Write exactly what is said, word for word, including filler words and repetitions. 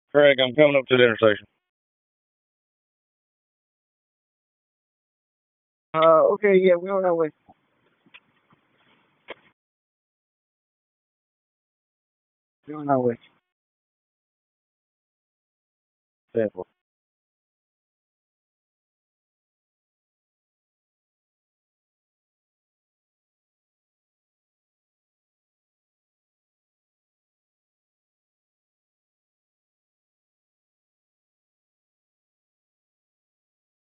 Craig, I'm coming up to the intersection. Uh, okay, yeah, we're on our way. We're on our way. Sample.